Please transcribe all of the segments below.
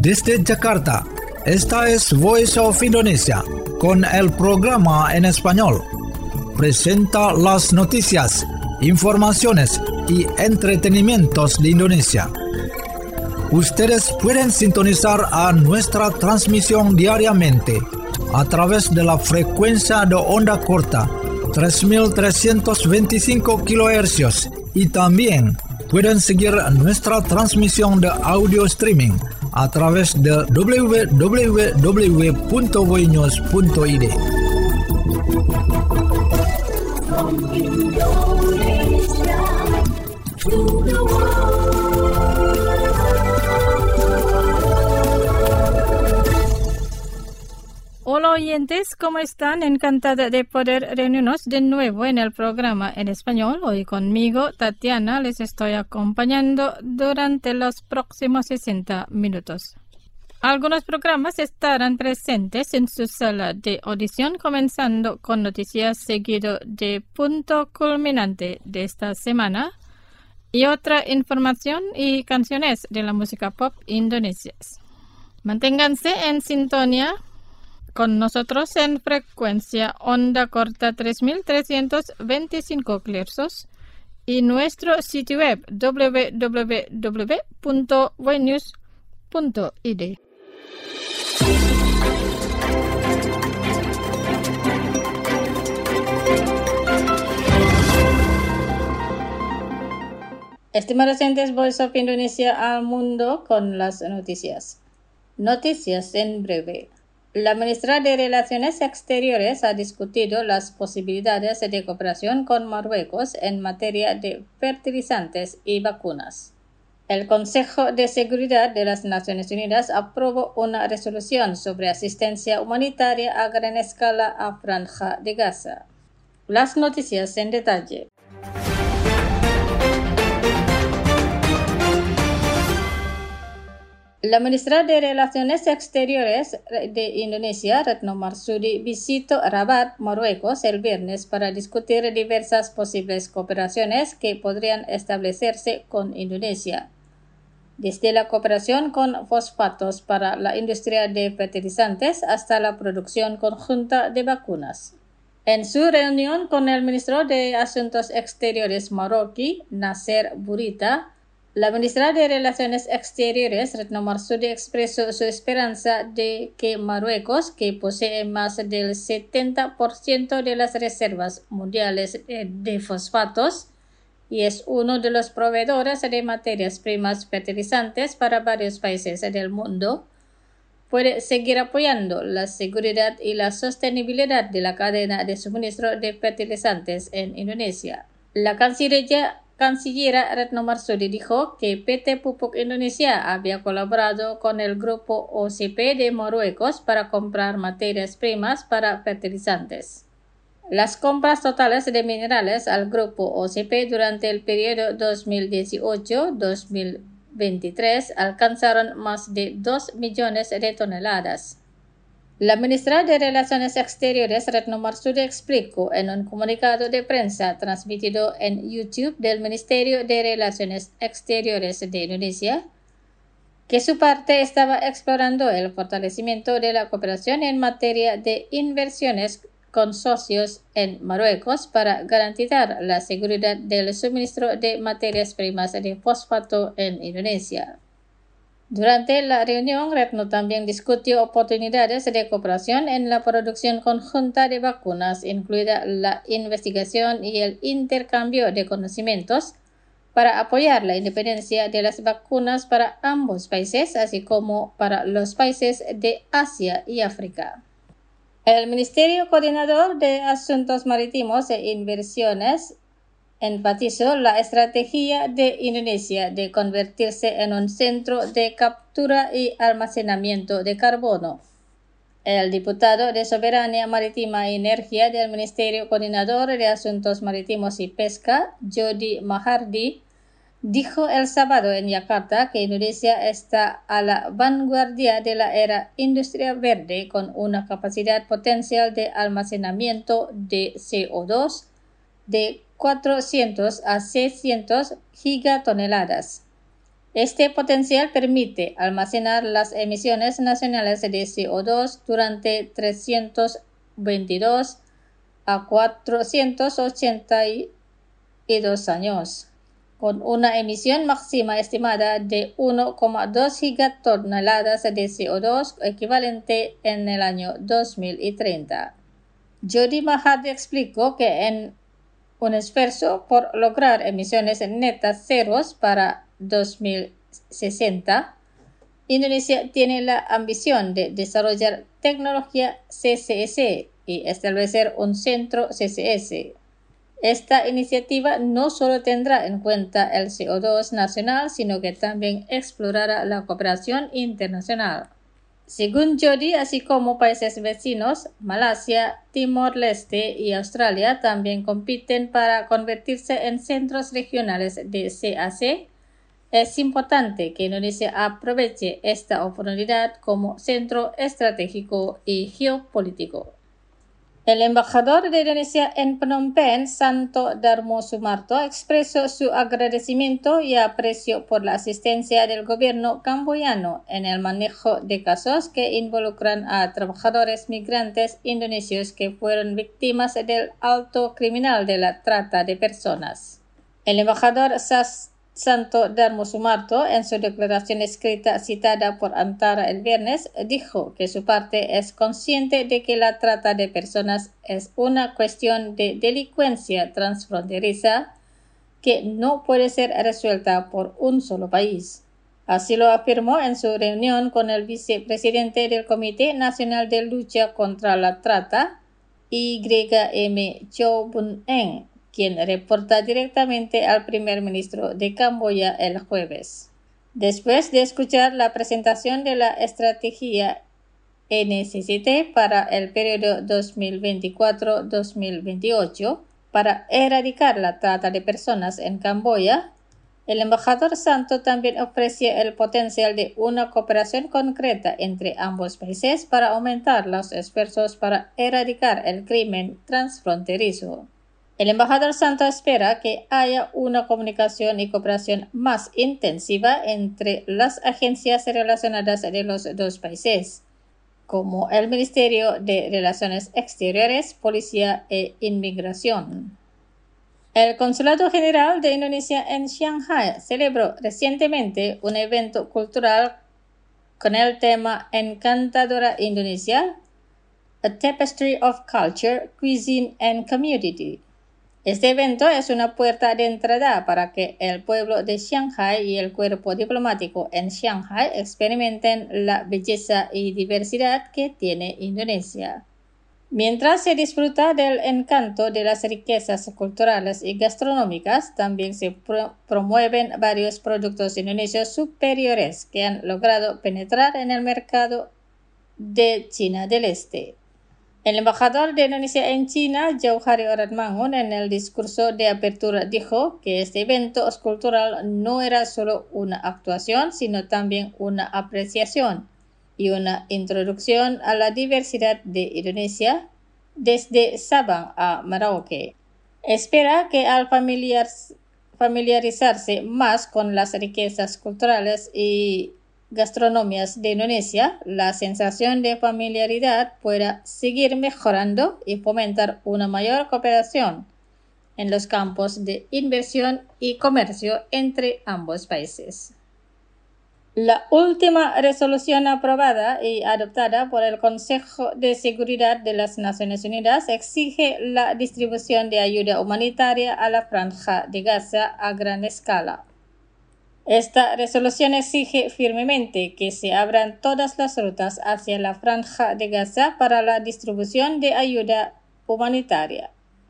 Desde Jakarta, esta es Voice of Indonesia, con el programa en español. Presenta las noticias, informaciones y entretenimientos de Indonesia. Ustedes pueden sintonizar a nuestra transmisión diariamente a través de la frecuencia de onda corta 3.325 kHz y también pueden seguir nuestra transmisión de audio streaming a través de www.voinews.id. Hola oyentes, ¿cómo están? Encantada de poder reunirnos de nuevo en el programa en español. Hoy conmigo, Tatiana, les estoy acompañando durante los próximos 60 minutos. Algunos programas estarán presentes en su sala de audición, comenzando con noticias seguido de punto culminante de esta semana y otra información y canciones de la música pop indonesias. Manténganse en sintonía con nosotros en frecuencia onda corta 3.325 kHz y nuestro sitio web www.voinews.id. Estimados oyentes, Voice of Indonesia al mundo con las noticias. Noticias en breve. La ministra de Relaciones Exteriores ha discutido las posibilidades de cooperación con Marruecos en materia de fertilizantes y vacunas. El Consejo de Seguridad de las Naciones Unidas aprobó una resolución sobre asistencia humanitaria a gran escala a Franja de Gaza. Las noticias en detalle. La ministra de Relaciones Exteriores de Indonesia, Retno Marsudi, visitó Rabat, Marruecos, el viernes para discutir diversas posibles cooperaciones que podrían establecerse con Indonesia, desde la cooperación con fosfatos para la industria de fertilizantes hasta la producción conjunta de vacunas. En su reunión con el ministro de Asuntos Exteriores marroquí, Nasser Bourita, la ministra de Relaciones Exteriores, Retno Marsudi, expresó su esperanza de que Marruecos, que posee más del 70% de las reservas mundiales de fosfatos y es uno de los proveedores de materias primas fertilizantes para varios países del mundo, puede seguir apoyando la seguridad y la sostenibilidad de la cadena de suministro de fertilizantes en Indonesia. La canciller Retno Marsudi dijo que PT Pupuk Indonesia había colaborado con el grupo OCP de Marruecos para comprar materias primas para fertilizantes. Las compras totales de minerales al grupo OCP durante el periodo 2018-2023 alcanzaron más de 2 millones de toneladas. La ministra de Relaciones Exteriores, Retno Marsudi, explicó en un comunicado de prensa transmitido en YouTube del Ministerio de Relaciones Exteriores de Indonesia que su parte estaba explorando el fortalecimiento de la cooperación en materia de inversiones con socios en Marruecos para garantizar la seguridad del suministro de materias primas de fosfato en Indonesia. Durante la reunión, Retno también discutió oportunidades de cooperación en la producción conjunta de vacunas, incluida la investigación y el intercambio de conocimientos para apoyar la independencia de las vacunas para ambos países, así como para los países de Asia y África. El Ministerio Coordinador de Asuntos Marítimos e Inversiones enfatizó la estrategia de Indonesia de convertirse en un centro de captura y almacenamiento de carbono. El diputado de Soberanía Marítima y Energía del Ministerio Coordinador de Asuntos Marítimos y Pesca, Jody Mahardi, dijo el sábado en Yakarta que Indonesia está a la vanguardia de la era industria verde con una capacidad potencial de almacenamiento de CO2 de 400 a 600 gigatoneladas. Este potencial permite almacenar las emisiones nacionales de CO2 durante 322 a 482 años, con una emisión máxima estimada de 1,2 gigatoneladas de CO2 equivalente en el año 2030. Jody Mahadi explicó que en un esfuerzo por lograr emisiones netas ceros para 2060, Indonesia tiene la ambición de desarrollar tecnología CCS y establecer un centro CCS. Esta iniciativa no solo tendrá en cuenta el CO2 nacional, sino que también explorará la cooperación internacional. Según Jody, así como países vecinos, Malasia, Timor-Leste y Australia también compiten para convertirse en centros regionales de CAC, es importante que Indonesia aproveche esta oportunidad como centro estratégico y geopolítico. El embajador de Indonesia en Phnom Penh, Santo Darmo Sumarto, expresó su agradecimiento y aprecio por la asistencia del gobierno camboyano en el manejo de casos que involucran a trabajadores migrantes indonesios que fueron víctimas del alto criminal de la trata de personas. El embajador Santo Darmo Sumarto, en su declaración escrita citada por Antara el viernes, dijo que su parte es consciente de que la trata de personas es una cuestión de delincuencia transfronteriza que no puede ser resuelta por un solo país. Así lo afirmó en su reunión con el vicepresidente del Comité Nacional de Lucha contra la Trata, YM Cho Bun-eng, quien reporta directamente al primer ministro de Camboya el jueves. Después de escuchar la presentación de la estrategia NCCT para el periodo 2024-2028 para erradicar la trata de personas en Camboya, el embajador Santo también ofreció el potencial de una cooperación concreta entre ambos países para aumentar los esfuerzos para erradicar el crimen transfronterizo. El embajador Santo espera que haya una comunicación y cooperación más intensiva entre las agencias relacionadas de los dos países, como el Ministerio de Relaciones Exteriores, Policía e Inmigración. El Consulado General de Indonesia en Shanghai celebró recientemente un evento cultural con el tema Encantadora Indonesia, A Tapestry of Culture, Cuisine and Community. Este evento es una puerta de entrada para que el pueblo de Shanghai y el cuerpo diplomático en Shanghai experimenten la belleza y diversidad que tiene Indonesia. Mientras se disfruta del encanto de las riquezas culturales y gastronómicas, también se promueven varios productos indonesios superiores que han logrado penetrar en el mercado de China del Este. El embajador de Indonesia en China, Jauhari Oratmangun, en el discurso de apertura dijo que este evento cultural no era solo una actuación, sino también una apreciación y una introducción a la diversidad de Indonesia desde Sabang a Merauke. Espera que al familiarizarse más con las riquezas culturales y gastronomías de Indonesia, la sensación de familiaridad pueda seguir mejorando y fomentar una mayor cooperación en los campos de inversión y comercio entre ambos países. La última resolución aprobada y adoptada por el Consejo de Seguridad de las Naciones Unidas exige la distribución de ayuda humanitaria a la Franja de Gaza a gran escala. Esta resolución exige firmemente que se abran todas las rutas hacia la Franja de Gaza para la distribución de ayuda humanitaria.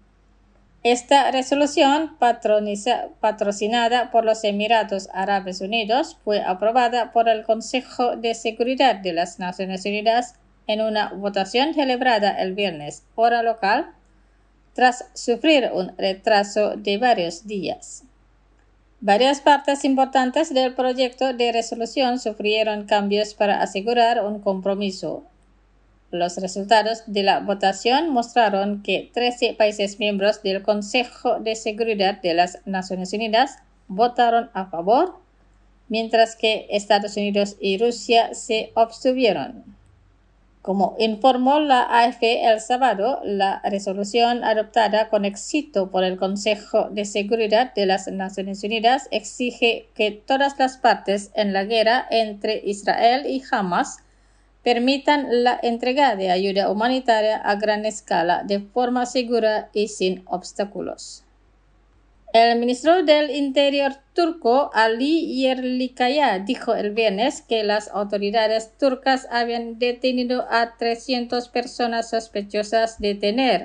Esta resolución, patrocinada por los Emiratos Árabes Unidos, fue aprobada por el Consejo de Seguridad de las Naciones Unidas en una votación celebrada el viernes, hora local, tras sufrir un retraso de varios días. Varias partes importantes del proyecto de resolución sufrieron cambios para asegurar un compromiso. Los resultados de la votación mostraron que 13 países miembros del Consejo de Seguridad de las Naciones Unidas votaron a favor mientras que Estados Unidos y Rusia se abstuvieron. Como informó la AFP el sábado, la resolución adoptada con éxito por el Consejo de Seguridad de las Naciones Unidas exige que todas las partes en la guerra entre Israel y Hamas permitan la entrega de ayuda humanitaria a gran escala de forma segura y sin obstáculos. El ministro del Interior turco, Ali Yerlikaya, dijo el viernes que las autoridades turcas habían detenido a 300 personas sospechosas de tener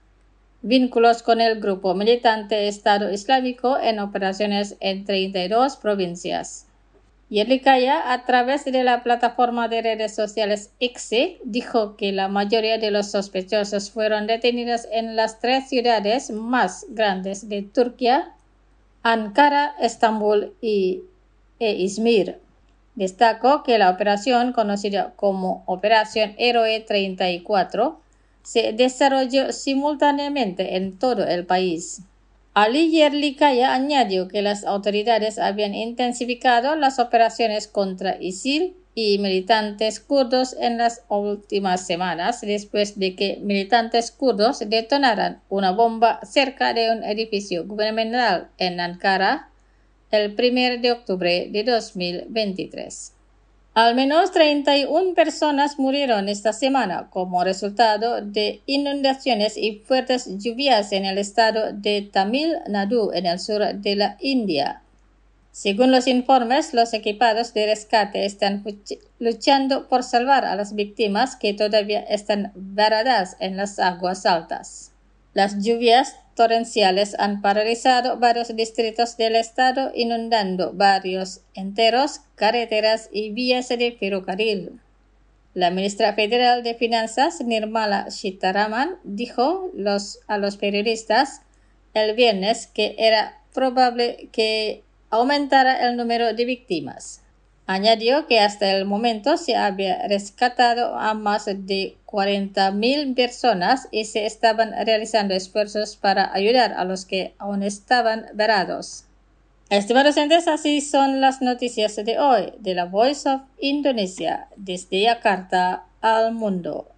vínculos con el grupo militante Estado Islámico en operaciones en 32 provincias. Yerlikaya, a través de la plataforma de redes sociales X, dijo que la mayoría de los sospechosos fueron detenidos en las 3 ciudades más grandes de Turquía, Ankara, Estambul e Izmir. Destacó que la operación, conocida como Operación Héroe 34, se desarrolló simultáneamente en todo el país. Ali Yerlikaya añadió que las autoridades habían intensificado las operaciones contra ISIL y militantes kurdos en las últimas semanas después de que militantes kurdos detonaran una bomba cerca de un edificio gubernamental en Ankara el 1 de octubre de 2023. Al menos 31 personas murieron esta semana como resultado de inundaciones y fuertes lluvias en el estado de Tamil Nadu, en el sur de la India. Según los informes, los equipados de rescate están luchando por salvar a las víctimas que todavía están varadas en las aguas altas. Las lluvias torrenciales han paralizado varios distritos del estado, inundando barrios enteros, carreteras y vías de ferrocarril. La ministra federal de Finanzas, Nirmala Sitharaman, dijo a los periodistas el viernes que era probable que aumentara el número de víctimas. Añadió que hasta el momento se había rescatado a más de 40,000 personas y se estaban realizando esfuerzos para ayudar a los que aún estaban varados. Estimados oyentes, así son las noticias de hoy de la Voice of Indonesia desde Yakarta al mundo.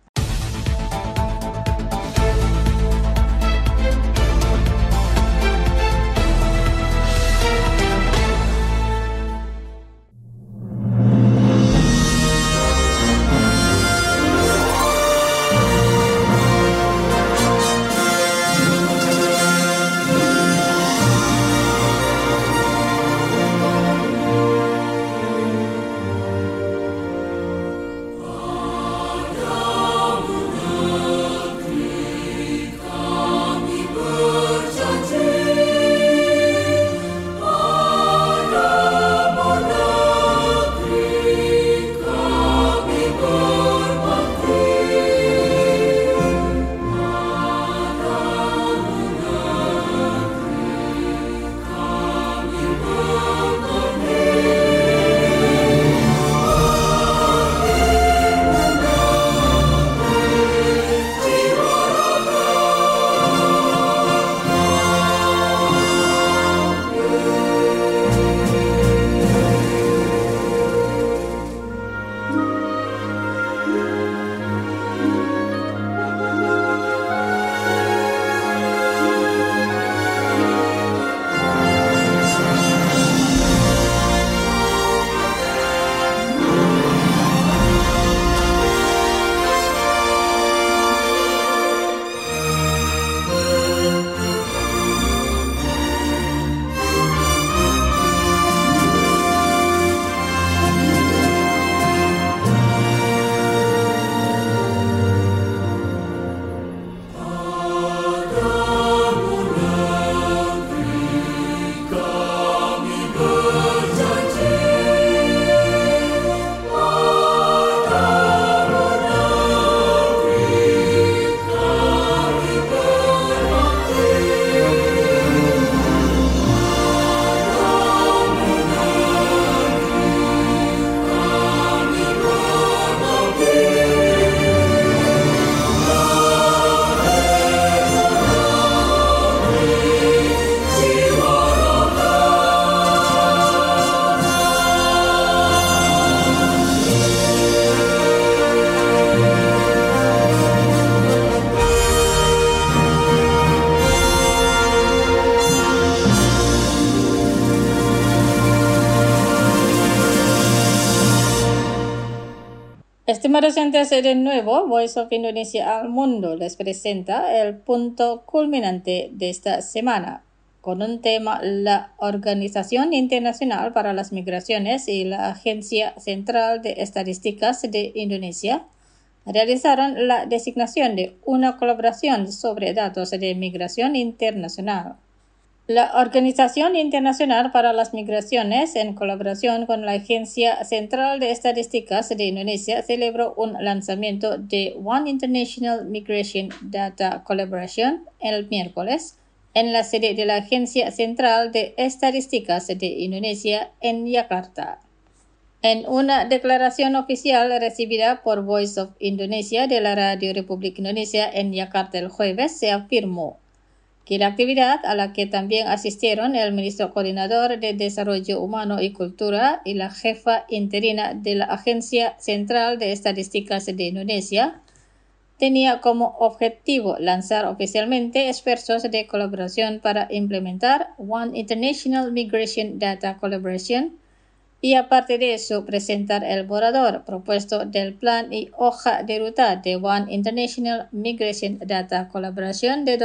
Estimados oyentes, de nuevo, Voice of Indonesia al Mundo les presenta el punto culminante de esta semana, con un tema: la Organización Internacional para las Migraciones y la Agencia Central de Estadísticas de Indonesia realizaron la designación de una colaboración sobre datos de migración internacional. La Organización Internacional para las Migraciones, en colaboración con la Agencia Central de Estadísticas de Indonesia, celebró un lanzamiento de One International Migration Data Collaboration el miércoles en la sede de la Agencia Central de Estadísticas de Indonesia en Yakarta. En una declaración oficial recibida por Voice of Indonesia de la Radio Republik Indonesia en Yakarta el jueves, se afirmó que la actividad, a la que también asistieron el ministro coordinador de Desarrollo Humano y Cultura y la jefa interina de la Agencia Central de Estadísticas de Indonesia, tenía como objetivo lanzar oficialmente esfuerzos de colaboración para implementar One International Migration Data Collaboration y, aparte de eso, presentar el borrador propuesto del plan y hoja de ruta de One International Migration Data Collaboration de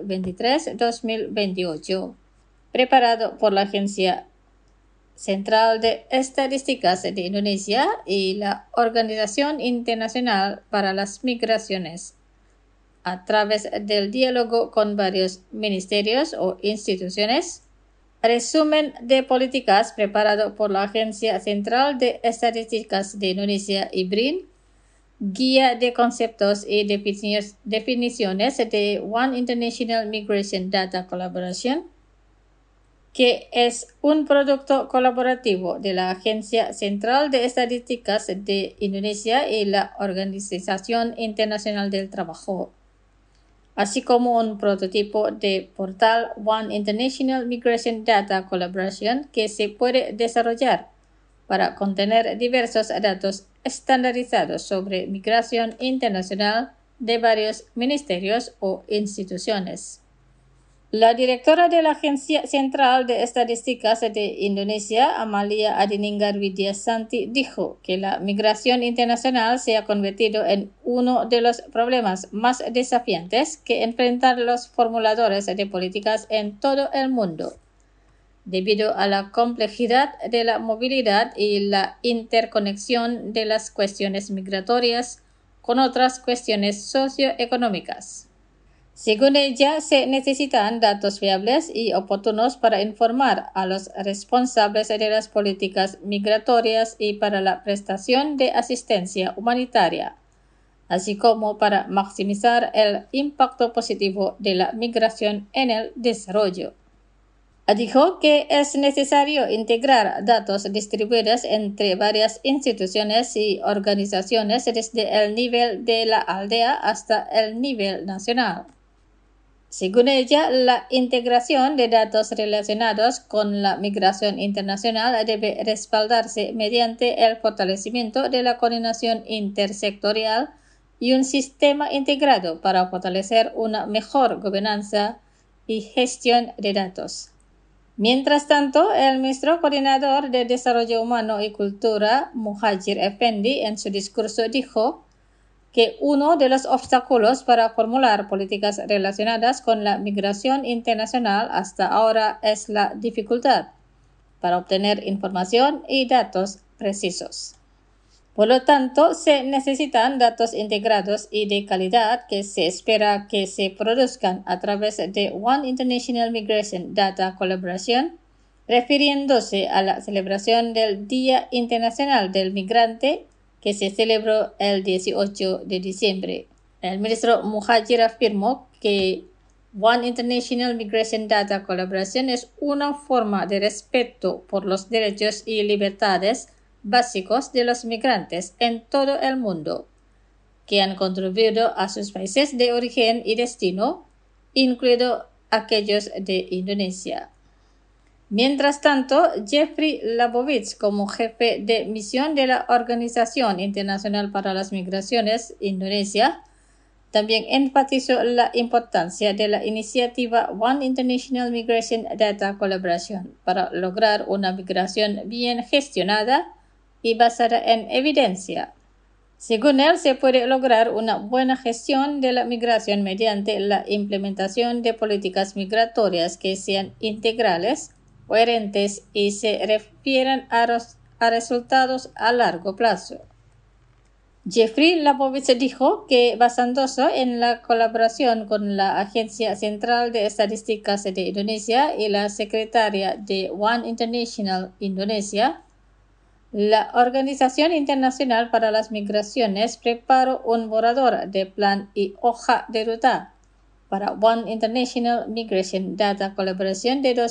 2023-2028, preparado por la Agencia Central de Estadísticas de Indonesia y la Organización Internacional para las Migraciones, a través del diálogo con varios ministerios o instituciones. Resumen de políticas preparado por la Agencia Central de Estadísticas de Indonesia y BRIN. Guía de conceptos y definiciones de One International Migration Data Collaboration, que es un producto colaborativo de la Agencia Central de Estadísticas de Indonesia y la Organización Internacional del Trabajo, así como un prototipo de portal One International Migration Data Collaboration que se puede desarrollar para contener diversos datos estandarizados sobre migración internacional de varios ministerios o instituciones. La directora de la Agencia Central de Estadísticas de Indonesia, Amalia Adininggar Widiasanti, dijo que la migración internacional se ha convertido en uno de los problemas más desafiantes que enfrentan los formuladores de políticas en todo el mundo, debido a la complejidad de la movilidad y la interconexión de las cuestiones migratorias con otras cuestiones socioeconómicas. Según ella, se necesitan datos fiables y oportunos para informar a los responsables de las políticas migratorias y para la prestación de asistencia humanitaria, así como para maximizar el impacto positivo de la migración en el desarrollo. Dijo que es necesario integrar datos distribuidos entre varias instituciones y organizaciones desde el nivel de la aldea hasta el nivel nacional. Según ella, la integración de datos relacionados con la migración internacional debe respaldarse mediante el fortalecimiento de la coordinación intersectorial y un sistema integrado para fortalecer una mejor gobernanza y gestión de datos. Mientras tanto, el ministro coordinador de Desarrollo Humano y Cultura, Muhadjir Effendi, en su discurso dijo que uno de los obstáculos para formular políticas relacionadas con la migración internacional hasta ahora es la dificultad para obtener información y datos precisos. Por lo tanto, se necesitan datos integrados y de calidad que se espera que se produzcan a través de One International Migration Data Collaboration, refiriéndose a la celebración del Día Internacional del Migrante que se celebró el 18 de diciembre. El ministro Muhadjir afirmó que One International Migration Data Collaboration es una forma de respeto por los derechos y libertades básicos de los migrantes en todo el mundo, que han contribuido a sus países de origen y destino, incluido aquellos de Indonesia. Mientras tanto, Jeffrey Labovitz, como jefe de misión de la Organización Internacional para las Migraciones, Indonesia, también enfatizó la importancia de la iniciativa One International Migration Data Collaboration para lograr una migración bien gestionada y basada en evidencia. Según él, se puede lograr una buena gestión de la migración mediante la implementación de políticas migratorias que sean integrales, coherentes y se refieran a resultados a largo plazo. Jeffrey Labovitz dijo que, basándose en la colaboración con la Agencia Central de Estadísticas de Indonesia y la secretaria de One International Indonesia, la Organización Internacional para las Migraciones preparó un borrador de plan y hoja de ruta para One International Migration Data Collaboration de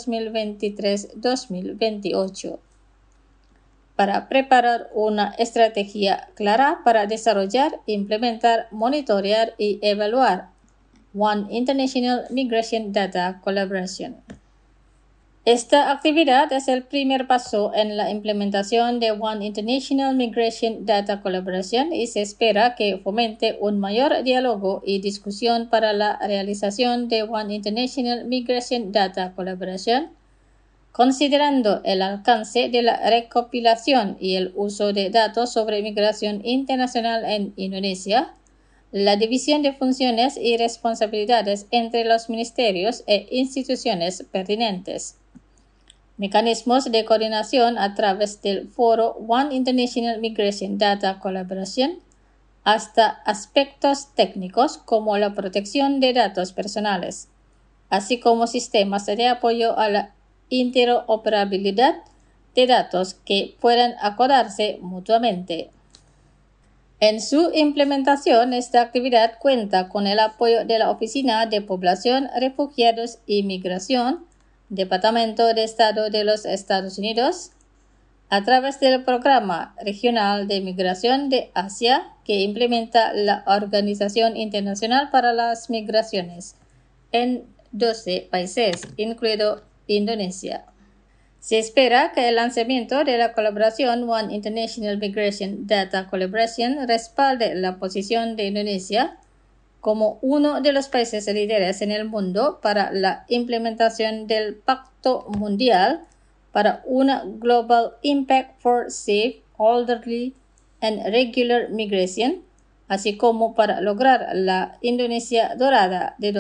2023-2028 para preparar una estrategia clara para desarrollar, implementar, monitorear y evaluar One International Migration Data Collaboration. Esta actividad es el primer paso en la implementación de One International Migration Data Collaboration y se espera que fomente un mayor diálogo y discusión para la realización de One International Migration Data Collaboration, considerando el alcance de la recopilación y el uso de datos sobre migración internacional en Indonesia, la división de funciones y responsabilidades entre los ministerios e instituciones pertinentes, mecanismos de coordinación a través del foro One International Migration Data Collaboration, hasta aspectos técnicos como la protección de datos personales, así como sistemas de apoyo a la interoperabilidad de datos que puedan acordarse mutuamente. En su implementación, esta actividad cuenta con el apoyo de la Oficina de Población, Refugiados y Migración, Departamento de Estado de los Estados Unidos, a través del Programa Regional de Migración de Asia que implementa la Organización Internacional para las Migraciones en 12 países, incluido Indonesia. Se espera que el lanzamiento de la colaboración One International Migration Data Collaboration respalde la posición de Indonesia como uno de los países líderes en el mundo para la implementación del Pacto Mundial para una Global Impact for Safe, Orderly and Regular Migration, así como para lograr la Indonesia Dorada de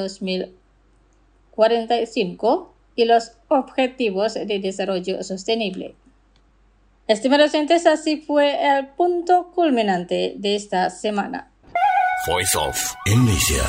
2045 y los Objetivos de Desarrollo Sostenible. Estimados oyentes, así fue el punto culminante de esta semana. Voice of Indonesia.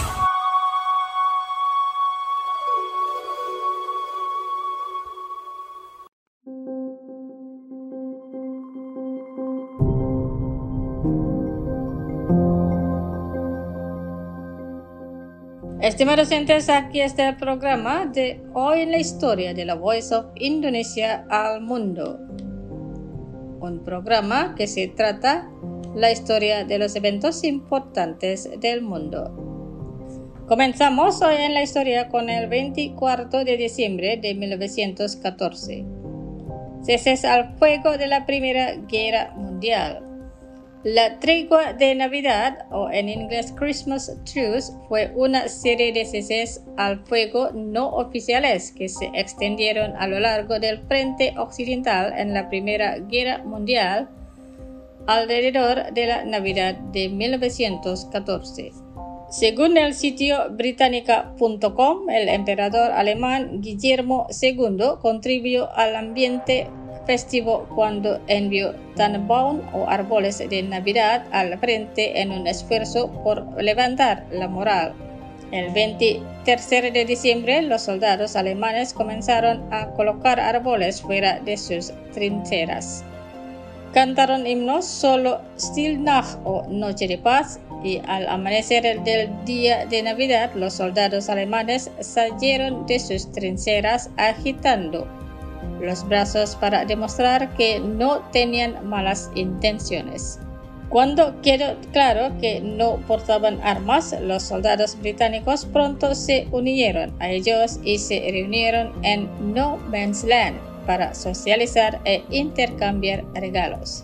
Estimados oyentes, aquí está el programa de Hoy en la Historia de la Voice of Indonesia al Mundo. Un programa que se trata la historia de los eventos importantes del mundo. Comenzamos hoy en la historia con el 24 de diciembre de 1914. Cese al fuego de la Primera Guerra Mundial. La tregua de Navidad, o en inglés Christmas Truce, fue una serie de ceses al fuego no oficiales que se extendieron a lo largo del frente occidental en la Primera Guerra Mundial alrededor de la Navidad de 1914. Según el sitio británica.com, el emperador alemán Guillermo II contribuyó al ambiente festivo cuando envió Tannenbaum o árboles de Navidad al frente en un esfuerzo por levantar la moral. El 23 de diciembre, los soldados alemanes comenzaron a colocar árboles fuera de sus trincheras. Cantaron himnos solo Stille Nacht o Noche de Paz, y al amanecer del día de Navidad, los soldados alemanes salieron de sus trincheras agitando los brazos para demostrar que no tenían malas intenciones. Cuando quedó claro que no portaban armas, los soldados británicos pronto se unieron a ellos y se reunieron en No Man's Land para socializar e intercambiar regalos.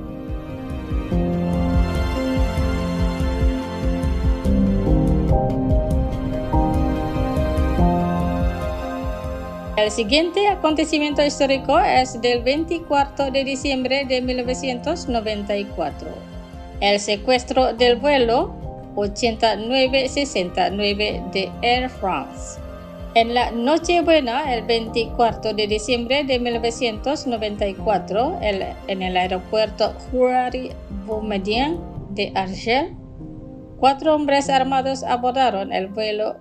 El siguiente acontecimiento histórico es del 24 de diciembre de 1994. el secuestro del vuelo 8969 de Air France. En la Nochebuena, el 24 de diciembre de 1994, en el aeropuerto Houari-Boumediene de Argel, 4 hombres armados abordaron el vuelo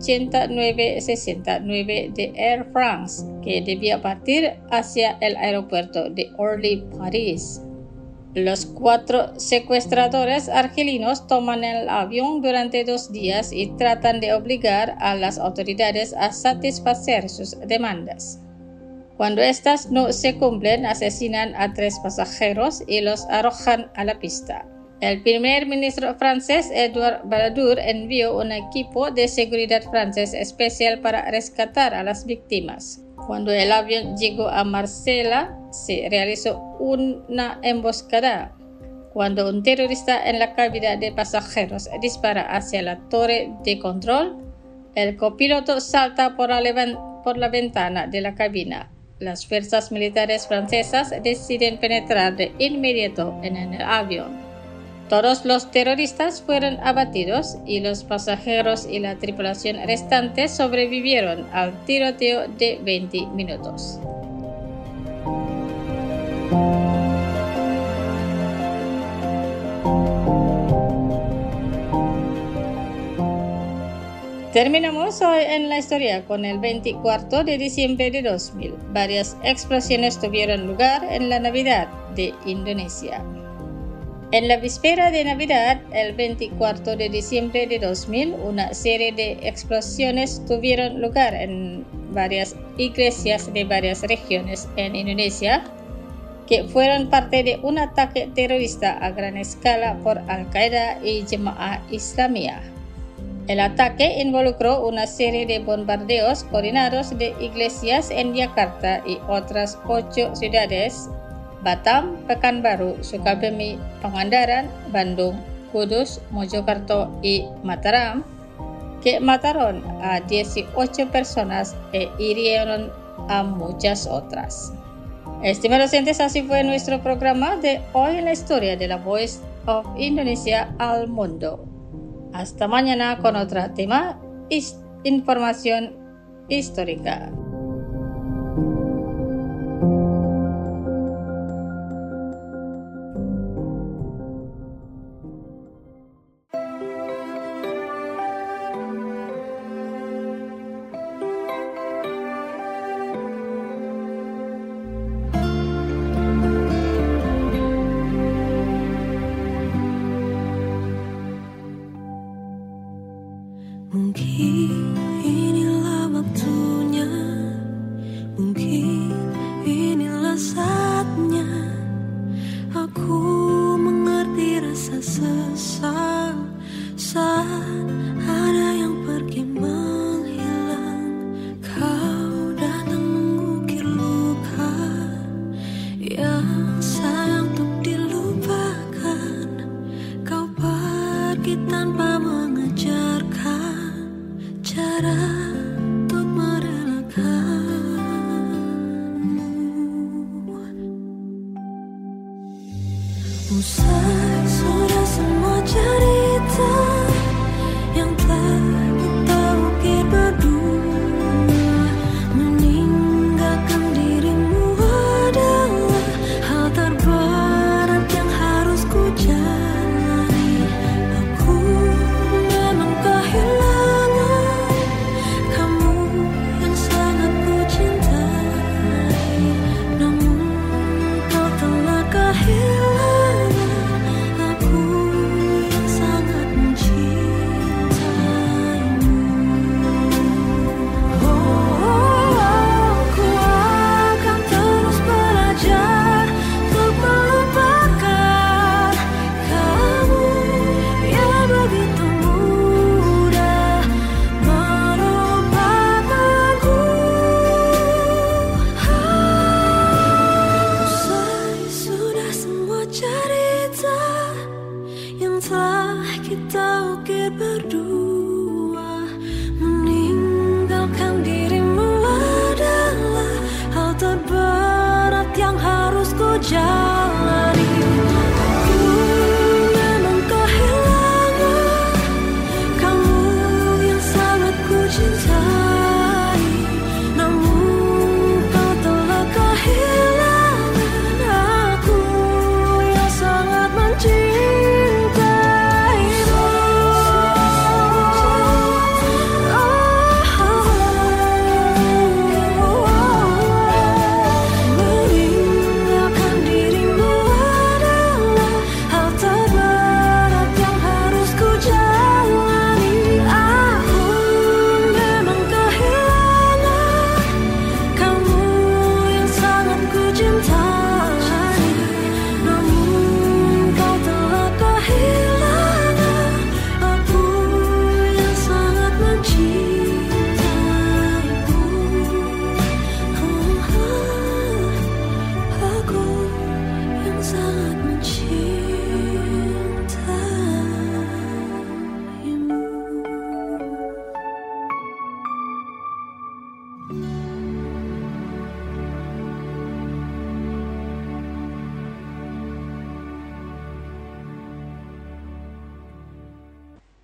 8969 de Air France, que debía partir hacia el aeropuerto de Orly, París. Los 4 secuestradores argelinos toman el avión durante 2 días y tratan de obligar a las autoridades a satisfacer sus demandas. Cuando estas no se cumplen, asesinan a 3 pasajeros y los arrojan a la pista. El primer ministro francés, Edouard Balladur, envió un equipo de seguridad francés especial para rescatar a las víctimas. Cuando el avión llegó a Marsella, se realizó una emboscada. Cuando un terrorista en la cabina de pasajeros dispara hacia la torre de control, el copiloto salta por la ventana de la cabina. Las fuerzas militares francesas deciden penetrar de inmediato en el avión. Todos los terroristas fueron abatidos y los pasajeros y la tripulación restante sobrevivieron al tiroteo de 20 minutos. Terminamos hoy en la historia con el 24 de diciembre de 2000. Varias explosiones tuvieron lugar en la Navidad de Indonesia. En la víspera de Navidad, el 24 de diciembre de 2000, una serie de explosiones tuvieron lugar en varias iglesias de varias regiones en Indonesia, que fueron parte de un ataque terrorista a gran escala por Al-Qaeda y Jemaah Islamiyah. El ataque involucró una serie de bombardeos coordinados de iglesias en Yakarta y otras 8 ciudades: Batam, Pekanbaru, Sukabumi, Pangandaran, Bandung, Kudus, Mojokerto y Mataram, que mataron a 18 personas e hirieron a muchas otras. Estimados oyentes, así fue nuestro programa de hoy en la historia de la Voice of Indonesia al Mundo. Hasta mañana con otro tema, información histórica. Mungkin inilah waktunya, mungkin inilah saatnya aku mengerti rasa sesal saat ada yang pergi menghilang. Kau datang mengukir luka yang sayang untuk dilupakan. Kau pergi tanpa mengejarkan cara untuk merelakanmu. Usai sudah semua cerita yang telah kita ukir berdua, meninggalkan dirimu adalah hal terberat yang harus ku jalani. Aku memang kehilangan kamu yang sangat ku cintai, namun kau telah kehilangan aku yang sangat mencintaimu. Ku akan terus belajar untuk melupakan kamu yang begitu mudah melupakanku. Usai sudah semua cerita yang telah kita ukir berdua, meninggalkan dirimu adalah hal terberat yang harus ku jalani. Aku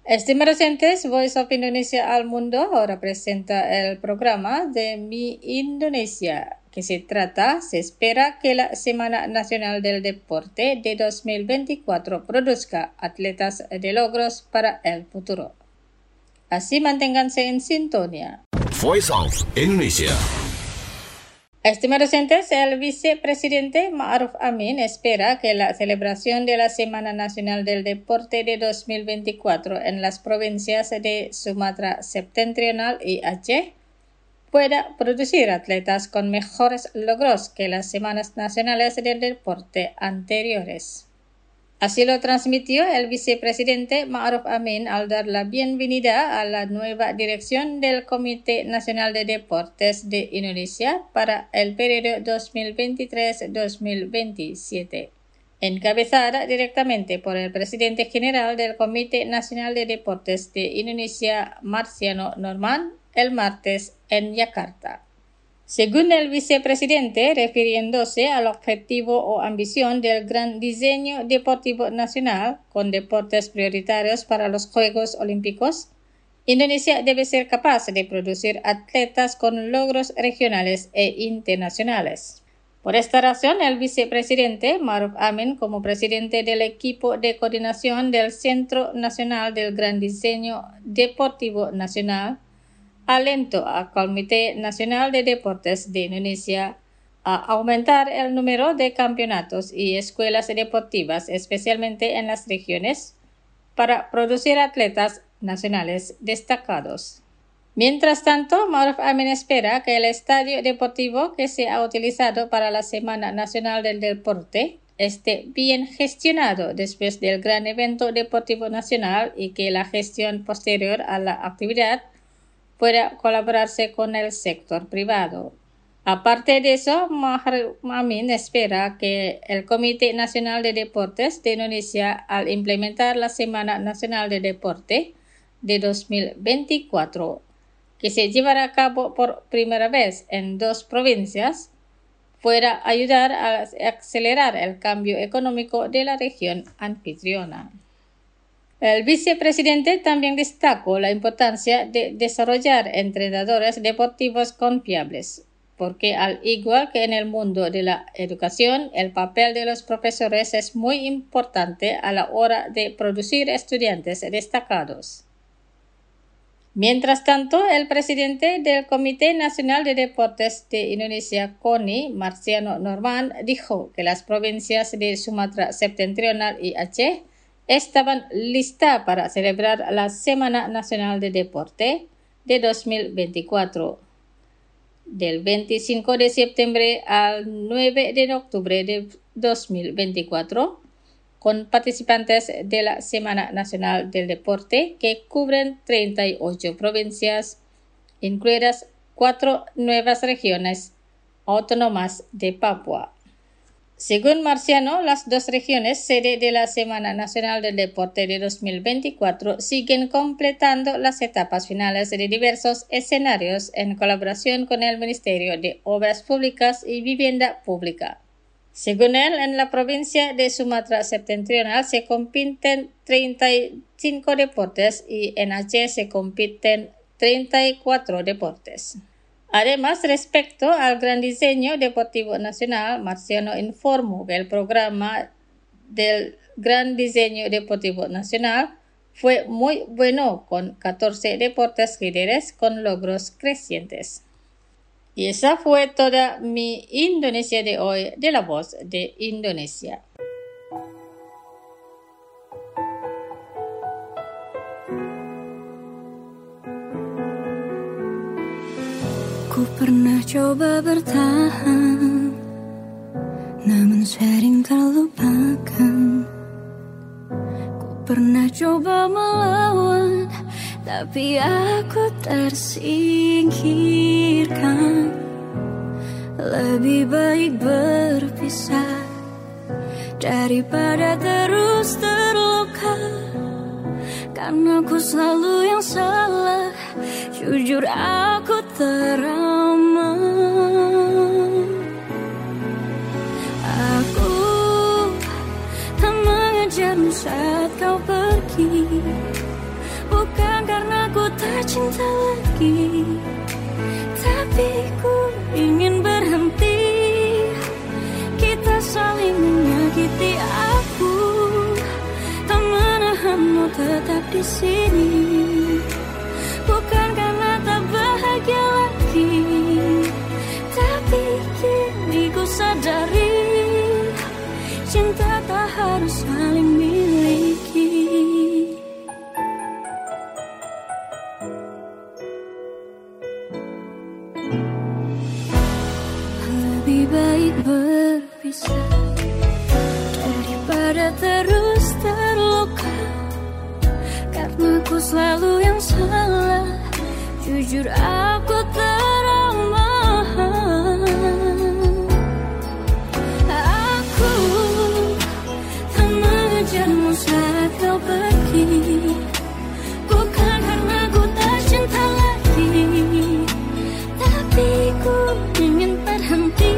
Estimados oyentes, Voice of Indonesia al Mundo ahora presenta el programa de Mi Indonesia, que se espera que la Semana Nacional del Deporte de 2024 produzca atletas de logros para el futuro. Así manténganse en sintonía. Voice of Indonesia. Estimados oyentes, el vicepresidente Ma'ruf Amin espera que la celebración de la Semana Nacional del Deporte de 2024 en las provincias de Sumatra Septentrional y Aceh pueda producir atletas con mejores logros que las Semanas Nacionales del Deporte anteriores. Así lo transmitió el vicepresidente Ma'ruf Amin al dar la bienvenida a la nueva dirección del Comité Nacional de Deportes de Indonesia para el periodo 2023-2027, encabezada directamente por el presidente general del Comité Nacional de Deportes de Indonesia, Marciano Norman, el martes en Yakarta. Según el vicepresidente, refiriéndose al objetivo o ambición del Gran Diseño Deportivo Nacional con deportes prioritarios para los Juegos Olímpicos, Indonesia debe ser capaz de producir atletas con logros regionales e internacionales. Por esta razón, el vicepresidente Ma'ruf Amin, como presidente del equipo de coordinación del Centro Nacional del Gran Diseño Deportivo Nacional, alentó al Comité Nacional de Deportes de Indonesia a aumentar el número de campeonatos y escuelas deportivas, especialmente en las regiones, para producir atletas nacionales destacados. Mientras tanto, Ma'ruf Amin espera que el estadio deportivo que se ha utilizado para la Semana Nacional del Deporte esté bien gestionado después del gran evento deportivo nacional y que la gestión posterior a la actividad pueda colaborarse con el sector privado. Aparte de eso, Ma'ruf Amin espera que el Comité Nacional de Deportes de Indonesia, al implementar la Semana Nacional de Deporte de 2024, que se llevará a cabo por primera vez en 2 provincias, pueda ayudar a acelerar el cambio económico de la región anfitriona. El vicepresidente también destacó la importancia de desarrollar entrenadores deportivos confiables, porque al igual que en el mundo de la educación, el papel de los profesores es muy importante a la hora de producir estudiantes destacados. Mientras tanto, el presidente del Comité Nacional de Deportes de Indonesia, KONI, Marciano Norman, dijo que las provincias de Sumatra Septentrional y Aceh estaban listas para celebrar la Semana Nacional de Deporte de 2024, del 25 de septiembre al 9 de octubre de 2024, con participantes de la Semana Nacional del Deporte que cubren 38 provincias, incluidas 4 nuevas regiones autónomas de Papua. Según Marciano, las 2 regiones sede de la Semana Nacional del Deporte de 2024 siguen completando las etapas finales de diversos escenarios en colaboración con el Ministerio de Obras Públicas y Vivienda Pública. Según él, en la provincia de Sumatra Septentrional se compiten 35 deportes y en Aceh se compiten 34 deportes. Además, respecto al Gran Diseño Deportivo Nacional, Marciano informó que el programa del Gran Diseño Deportivo Nacional fue muy bueno, con 14 deportes líderes con logros crecientes. Y esa fue toda mi Indonesia de hoy, de La Voz de Indonesia. Ku pernah coba bertahan, namun sering terlupakan. Ku pernah coba melawan, tapi aku tersingkirkan. Lebih baik berpisah daripada terus terluka, karena aku selalu yang salah. Jujur aku trauma. Aku tak mengejarmu saat kau pergi, Bukan karena ku tak cinta lagi, tapi ku ingin berhenti. Kita saling menyakiti, aku tak menahan mau tetap di sini. Bukan karena tak bahagia lagi, tapi kini ku sadari cinta tak harus saling miliki. Lebih baik berpisah daripada terus terluka. Karena ku selalu yang salah, jujur aku trauma. Aku tak mengejarmu saat kau pergi. Bukan karena ku tak cinta lagi, tapi ku ingin berhenti.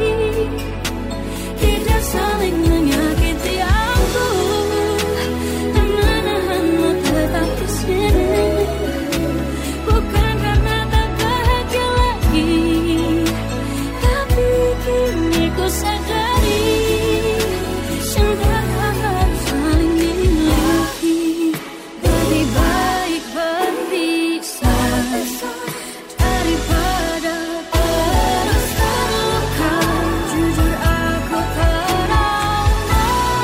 Tidak saling menyakiti, aku tak menahan mau tetap di sini. Bukan karena tak bahagia lagi, tapi kini ku sadari cinta tak harus saling miliki. Lebih baik berpisah daripada terus terluka. Jujur aku trauma.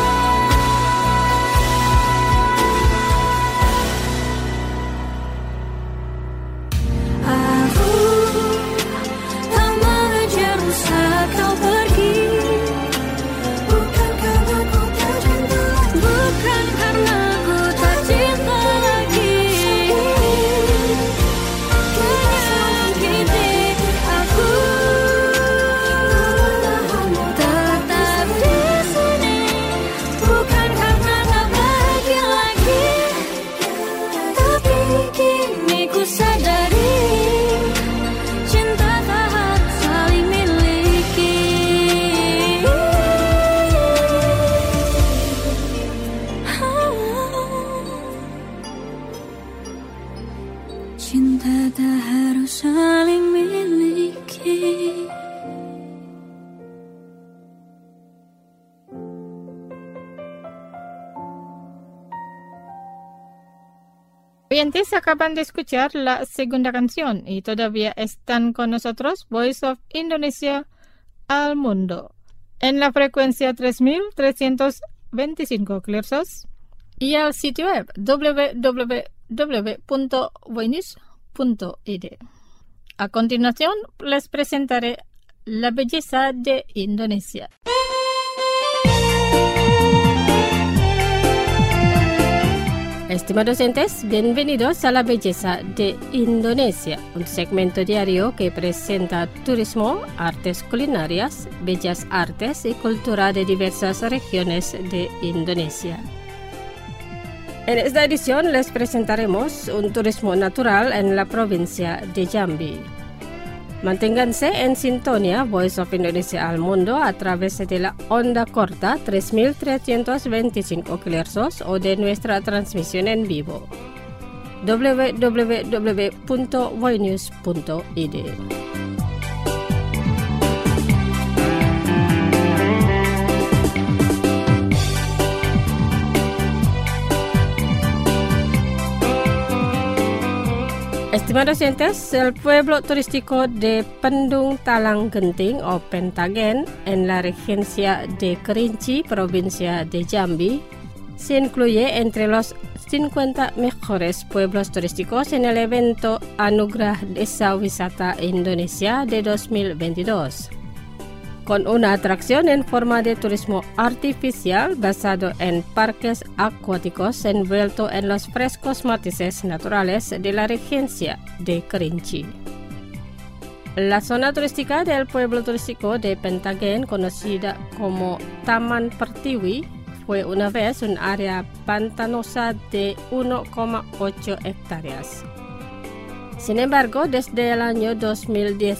Aku tak mengejarmu saat kau pergi. Bukan karena ku tak cinta lagi, bukan karena ku tak cinta lagi. Menyakiti aku, tetap di sini. Bukan karena tak bahagia lagi, tapi kini ku sadari cinta tak harus saling miliki. Cinta tak harus saling miliki. Oyentes, acaban de escuchar la segunda canción y todavía están con nosotros Voice of Indonesia al Mundo en la frecuencia 3325 kHz y al sitio web www.voinews.id. A continuación les presentaré la belleza de Indonesia. Estimados oyentes, bienvenidos a la belleza de Indonesia, un segmento diario que presenta turismo, artes culinarias, bellas artes y cultura de diversas regiones de Indonesia. En esta edición les presentaremos un turismo natural en la provincia de Jambi. Manténganse en sintonía Voice of Indonesia al Mundo a través de la onda corta 3325 kHz o de nuestra transmisión en vivo www.voinews.id. Estimados oyentes, el pueblo turístico de Pendung Talang Genting o Pentagen en la regencia de Kerinci, provincia de Jambi, se incluye entre los 50 mejores pueblos turísticos en el evento Anugerah Desa Wisata Indonesia de 2022. Con una atracción en forma de turismo artificial basado en parques acuáticos envuelto en los frescos matices naturales de la regencia de Kerinci. La zona turística del pueblo turístico de Pentagen, conocida como Taman Pertiwi, fue una vez un área pantanosa de 1,8 hectáreas. Sin embargo, desde el año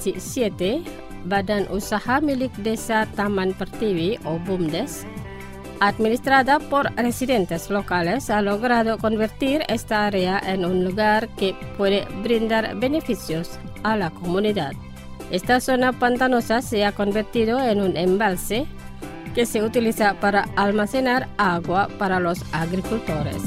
2017, Badan Usaha milik Desa Taman Pertiwi o BUMDes administrada por residentes locales, ha logrado convertir esta área en un lugar que puede brindar beneficios a la comunidad. Esta zona pantanosa se ha convertido en un embalse que se utiliza para almacenar agua para los agricultores.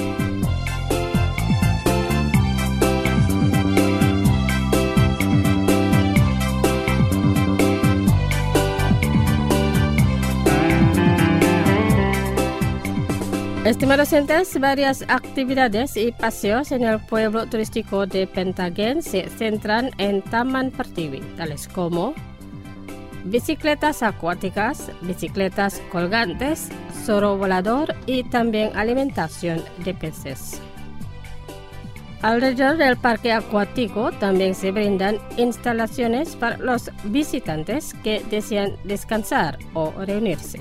Estimados oyentes, varias actividades y paseos en el pueblo turístico de Pentáguén se centran en Taman Pertiwi, tales como bicicletas acuáticas, bicicletas colgantes, zorro volador y también alimentación de peces. Alrededor del parque acuático también se brindan instalaciones para los visitantes que desean descansar o reunirse.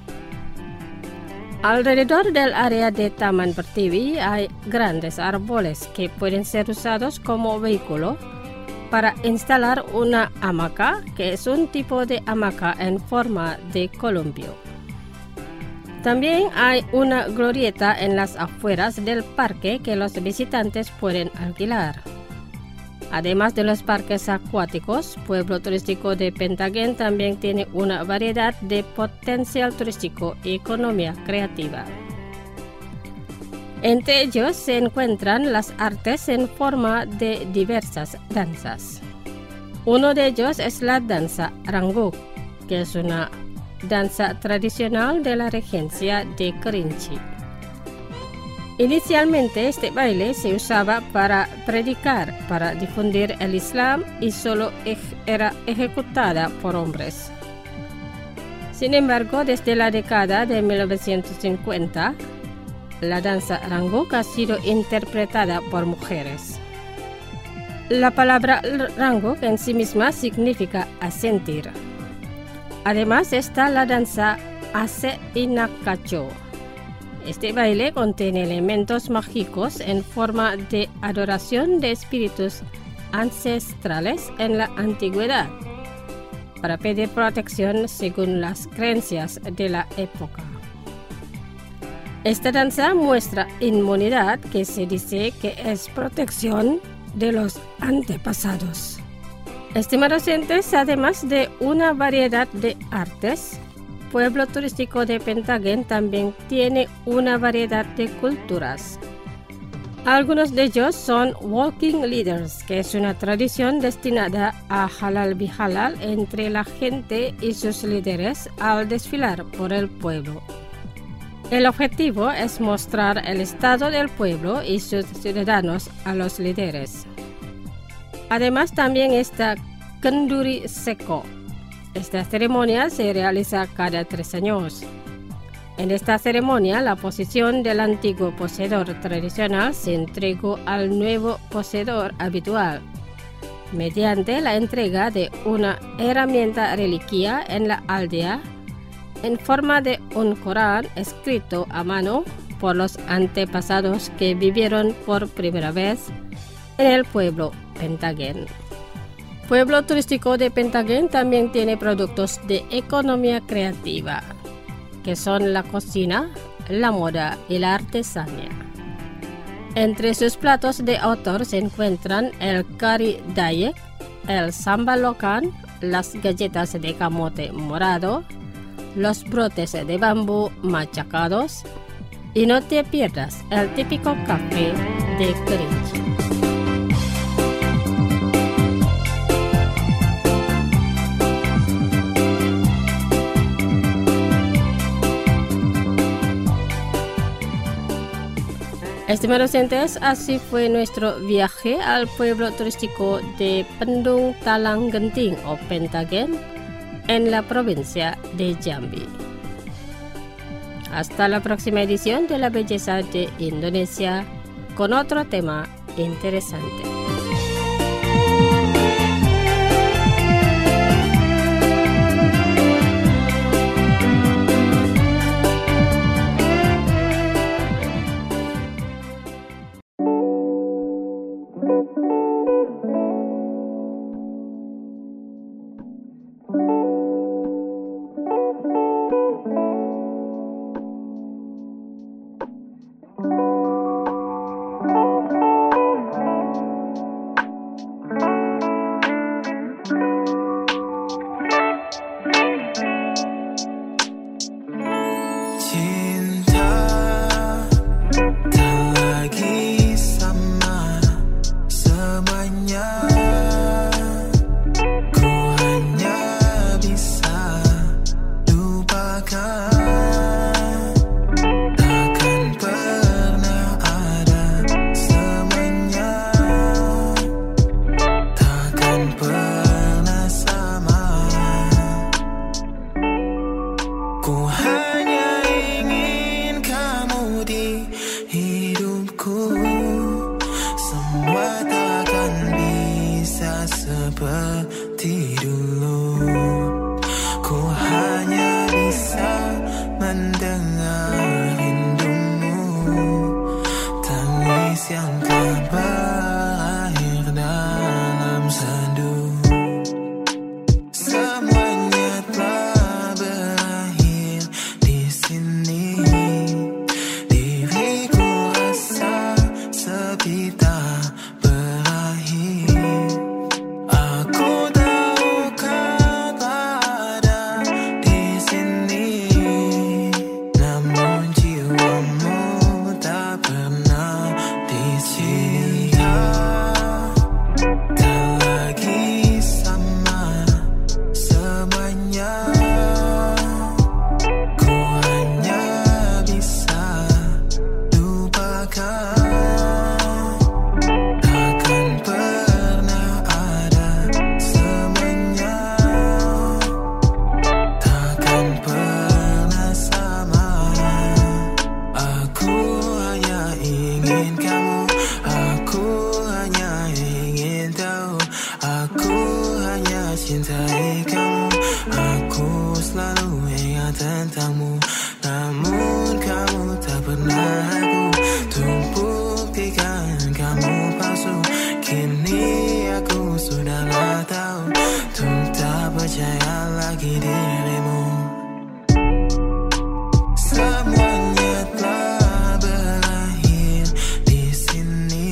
Alrededor del área de Taman Pertiwi hay grandes árboles que pueden ser usados como vehículo para instalar una hamaca, que es un tipo de hamaca en forma de columpio. También hay una glorieta en las afueras del parque que los visitantes pueden alquilar. Además de los parques acuáticos, Pueblo Turístico de Pentáguén también tiene una variedad de potencial turístico y economía creativa. Entre ellos se encuentran las artes en forma de diversas danzas. Uno de ellos es la danza Rangguk, que es una danza tradicional de la regencia de Kerinci. Inicialmente este baile se usaba para predicar, para difundir el Islam y solo era ejecutada por hombres. Sin embargo, desde la década de 1950, la danza Rangguk ha sido interpretada por mujeres. La palabra Rangguk en sí misma significa asentir. Además está la danza Ase Inakacho. Este baile contiene elementos mágicos en forma de adoración de espíritus ancestrales en la antigüedad, para pedir protección según las creencias de la época. Esta danza muestra inmunidad, que se dice que es protección de los antepasados. Estimados oyentes, además de una variedad de artes, Pueblo Turístico de Pentáguén también tiene una variedad de culturas. Algunos de ellos son Walking Leaders, que es una tradición destinada a halal bihalal entre la gente y sus líderes al desfilar por el pueblo. El objetivo es mostrar el estado del pueblo y sus ciudadanos a los líderes. Además también está Kenduri Seko. Esta ceremonia se realiza cada 3 años. En esta ceremonia, la posesión del antiguo poseedor tradicional se entregó al nuevo poseedor habitual, mediante la entrega de una herramienta reliquia en la aldea, en forma de un Corán escrito a mano por los antepasados que vivieron por primera vez en el pueblo Pentáguén. Pueblo Turístico de Pentáguén también tiene productos de economía creativa, que son la cocina, la moda y la artesanía. Entre sus platos de autor se encuentran el kari Dayak, el sambal lokan, las galletas de camote morado, los brotes de bambú machacados y no te pierdas el típico café de Kerinci. Estimados oyentes, así fue nuestro viaje al pueblo turístico de Pendung Talang Genting o Pentáguén en la provincia de Jambi. Hasta la próxima edición de La Belleza de Indonesia con otro tema interesante. seperti dulu. Ku hanya bisa mendengar rindumu, tangis yang tak berakhir dalam sendu. Semuanya telah berakhir di sini. Diriku rasa sepi tak berakhir. Aku tahu kau ada di sini, namun jiwamu tak pernah dicinta. Tak lagi sama semuanya. Ku hanya bisa lupakan. Takkan pernah ada semuanya. Takkan pernah sama. Aku hanya ingin kamu. Aku hanya ingin tahu. Aku hanya cintai kamu. Aku selalu ingat tentangmu. Namun kamu tak pernah aku. Untuk buktikan kamu palsu. Kini aku sudahlah tahu. Untuk tak percaya lagi dirimu. Semuanya telah berakhir di sini.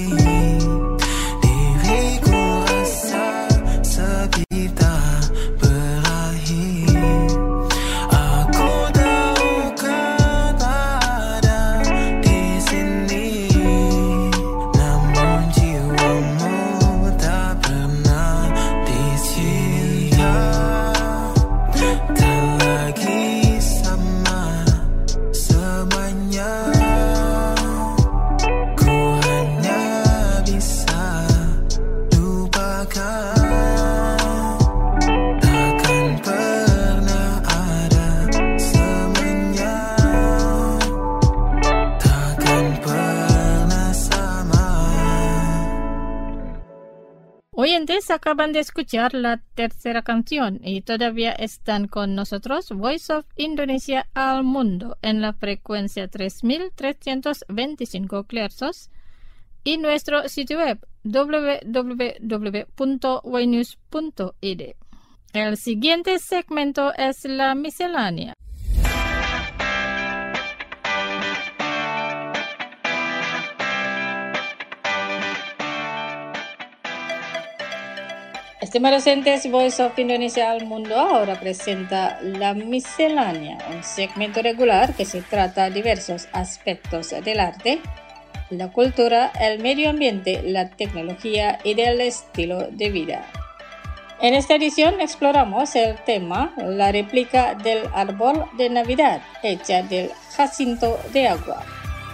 Diriku rasa sepi tak berakhir. Aku tahu kau ada di sini, namun jiwamu tak pernah dicinta. Tak lagi sama semuanya. Ku hanya bisa lupakan. Takkan pernah ada semuanya. Takkan pernah sama. Oyentes acaban de escuchar la tercera canción y todavía están con nosotros Voice of Indonesia al mundo en la frecuencia 3325 kHz y nuestro sitio web www.ynews.id. El siguiente segmento es la miscelánea. Estimados oyentes, Voice of Indonesia al mundo ahora presenta La Miscelánea, un segmento regular que se trata de diversos aspectos del arte, la cultura, el medio ambiente, la tecnología y del estilo de vida. En esta edición exploramos el tema La réplica del árbol de Navidad, hecha del jacinto de agua.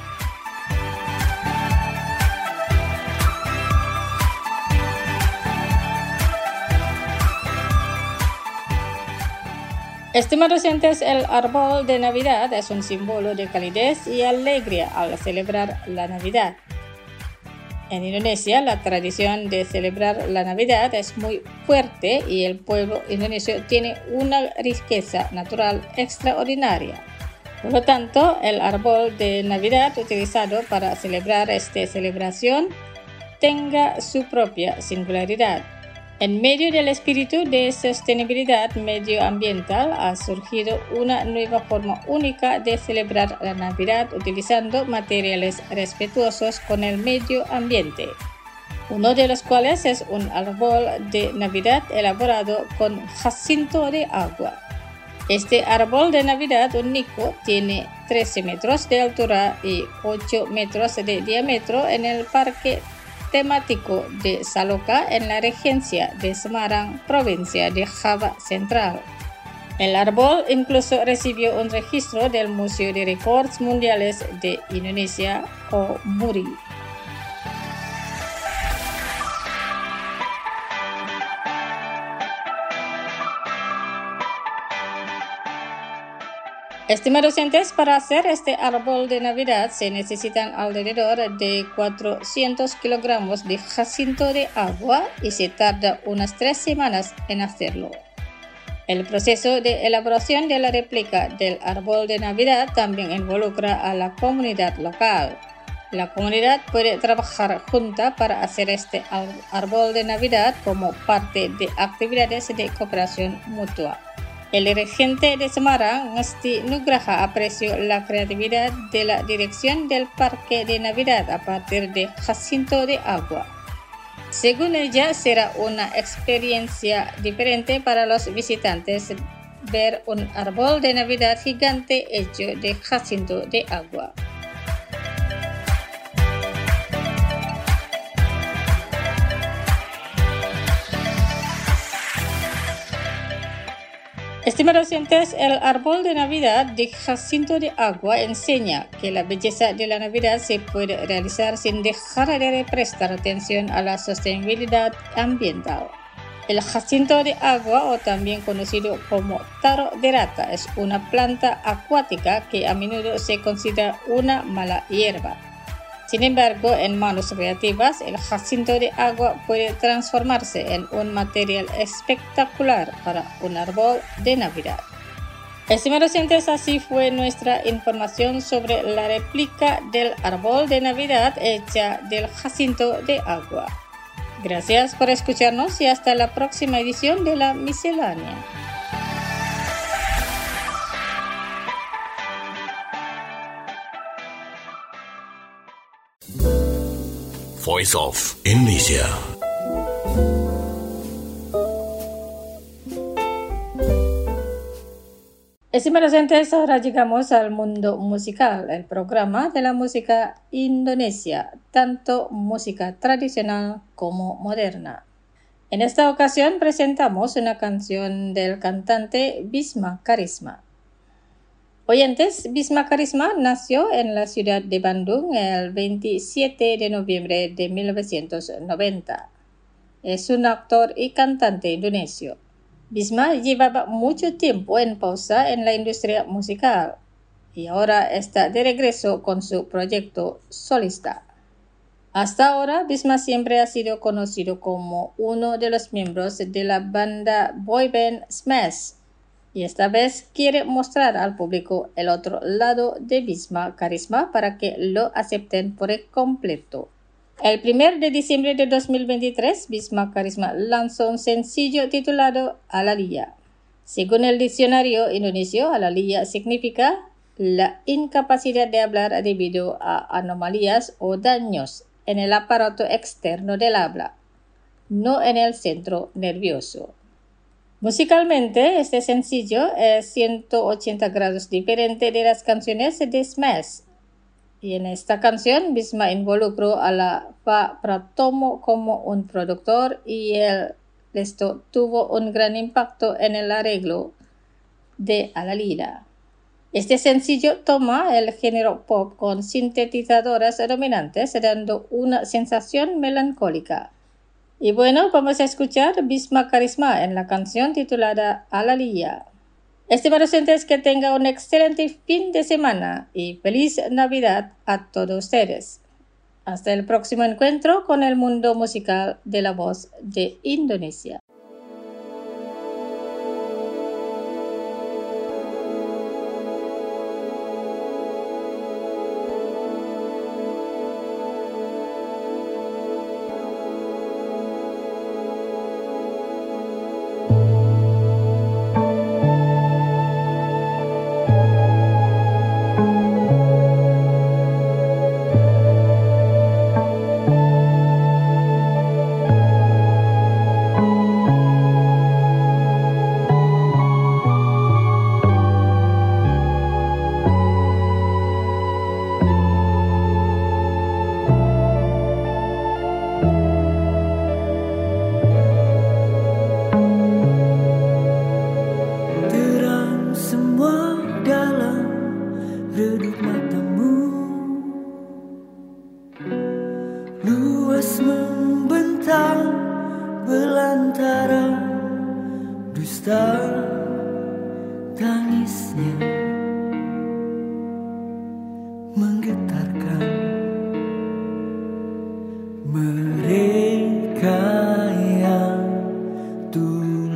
Estimados oyentes, el árbol de Navidad es un símbolo de calidez y alegría al celebrar la Navidad. En Indonesia, la tradición de celebrar la Navidad es muy fuerte y el pueblo indonesio tiene una riqueza natural extraordinaria. Por lo tanto, el árbol de Navidad utilizado para celebrar esta celebración tenga su propia singularidad. En medio del espíritu de sostenibilidad medioambiental ha surgido una nueva forma única de celebrar la Navidad utilizando materiales respetuosos con el medio ambiente, uno de los cuales es un árbol de Navidad elaborado con jacinto de agua. Este árbol de Navidad único tiene 13 metros de altura y 8 metros de diámetro en el parque temático de Saloka en la regencia de Semarang, provincia de Java Central. El árbol incluso recibió un registro del Museo de Récords Mundiales de Indonesia o MURI. Estimados oyentes, para hacer este árbol de Navidad se necesitan alrededor de 400 kilogramos de jacinto de agua y se tarda unas 3 semanas en hacerlo. El proceso de elaboración de la réplica del árbol de Navidad también involucra a la comunidad local. La comunidad puede trabajar junta para hacer este árbol de Navidad como parte de actividades de cooperación mutua. El regente de Semarang, Ngesti Nugraha, apreció la creatividad de la dirección del parque de Navidad a partir de jacinto de agua. Según ella, será una experiencia diferente para los visitantes ver un árbol de Navidad gigante hecho de jacinto de agua. Estimados oyentes, el árbol de Navidad de jacinto de agua enseña que la belleza de la Navidad se puede realizar sin dejar de prestar atención a la sostenibilidad ambiental. El jacinto de agua, o también conocido como taro de rata, es una planta acuática que a menudo se considera una mala hierba. Sin embargo, en manos creativas, el jacinto de agua puede transformarse en un material espectacular para un árbol de Navidad. Estimados oyentes, así fue nuestra información sobre la réplica del árbol de Navidad hecha del jacinto de agua. Gracias por escucharnos y hasta la próxima edición de La Miscelánea. Voice of Indonesia. Estimados oyentes, ahora llegamos al mundo musical, el programa de la música Indonesia, tanto música tradicional como moderna. En esta ocasión presentamos una canción del cantante Bhisma Karisma. Oyentes, Bhisma Karisma nació en la ciudad de Bandung el 27 de noviembre de 1990. Es un actor y cantante indonesio. Bhisma llevaba mucho tiempo en pausa en la industria musical y ahora está de regreso con su proyecto solista. Hasta ahora, Bhisma siempre ha sido conocido como uno de los miembros de la banda boyband Smash, y esta vez quiere mostrar al público el otro lado de Bhisma Karisma para que lo acepten por completo. El 1 de diciembre de 2023, Bhisma Karisma lanzó un sencillo titulado Alalia. Según el diccionario indonesio, Alalia significa la incapacidad de hablar debido a anomalías o daños en el aparato externo del habla, no en el centro nervioso. Musicalmente, este sencillo es 180 grados diferente de las canciones de Smash. Y en esta canción, Bhisma involucró a la Fa Pratomo como un productor y esto tuvo un gran impacto en el arreglo de Alalia. Este sencillo toma el género pop con sintetizadoras dominantes, dando una sensación melancólica. Y bueno, vamos a escuchar Bhisma Karisma en la canción titulada Alalia. Estimados oyentes, que tenga un excelente fin de semana y feliz Navidad a todos ustedes. Hasta el próximo encuentro con el mundo musical de la voz de Indonesia. Luas membentang belantara dusta tangisnya. dulu.